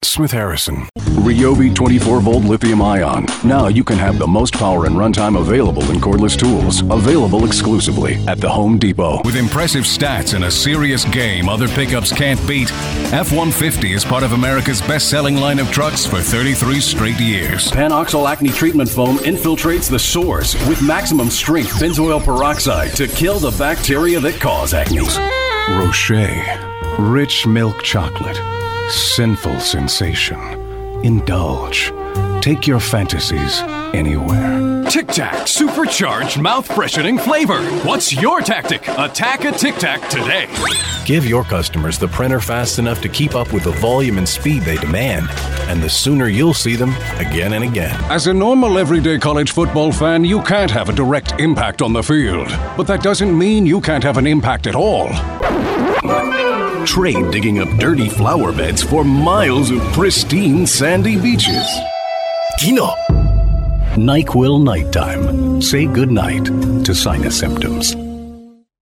Smith Harrison. Ryobi 24-volt lithium-ion. Now you can have the most power and runtime available in cordless tools. Available exclusively at the Home Depot. With impressive stats and a serious game other pickups can't beat, F-150 is part of America's best-selling line of trucks for 33 straight years. Panoxyl acne treatment foam infiltrates the sores with maximum strength benzoyl peroxide to kill the bacteria that cause acne. Rocher, rich milk chocolate, sinful sensation. Indulge. Take your fantasies anywhere. Tic Tac, supercharged mouth-freshening flavor. What's your tactic? Attack a Tic Tac today. Give your customers the printer fast enough to keep up with the volume and speed they demand, and the sooner you'll see them again and again. As a normal everyday college football fan, you can't have a direct impact on the field. But that doesn't mean you can't have an impact at all. Trade digging up dirty flower beds for miles of pristine sandy beaches. Tino. NyQuil Nighttime. Say goodnight to sinus symptoms.